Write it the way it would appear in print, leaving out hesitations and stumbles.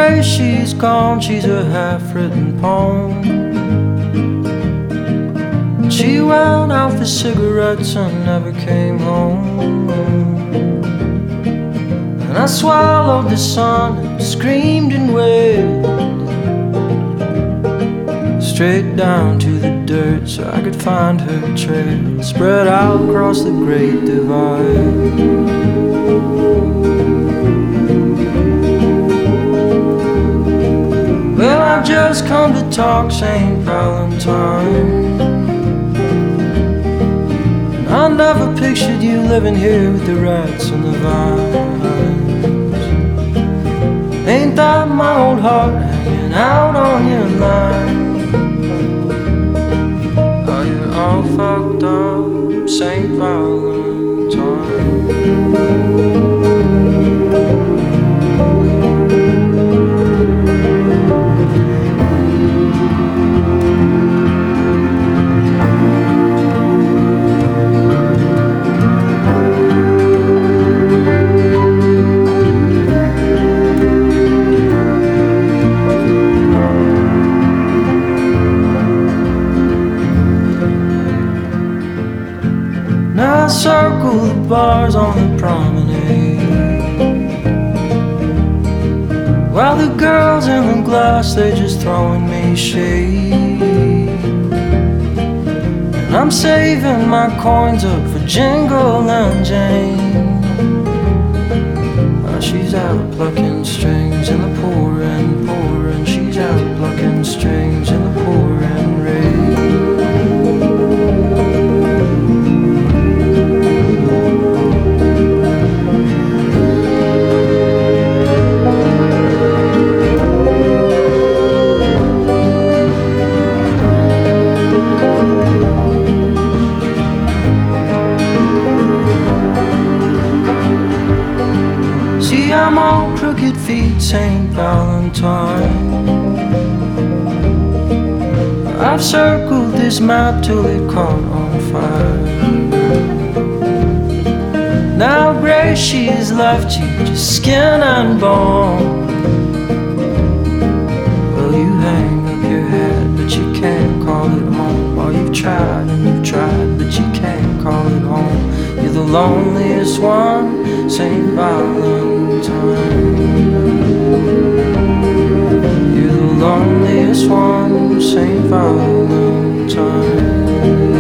Grace, she's gone, she's a half-written poem. She went out for cigarettes and never came home. And I swallowed the sun and screamed and wailed straight down to the dirt so I could find her trail spread out across the great divide. Well, I've just come to talk St. Valentine. I never pictured you living here with the rats and the vines. Ain't that my old heart hanging out on your line? Are you all fucked up, St. Valentine? Now I circle the bars on the promenade, while the girls in the glass, they're just throwing me shade. And I'm saving my coins up for Jingle and Jane. She's out plucking strings in the pouring, pouring. She's out plucking strings in the pouring rain. I'm on crooked feet, St. Valentine. I've circled this map till it caught on fire. Now Grace, she has left you just skin and bone. Well, you hang up your head, but you can't call it home. Oh, you've tried and you've tried, but you can't call it home. You're the loneliest one, St. Valentine. You're the loneliest one, St. Valentine.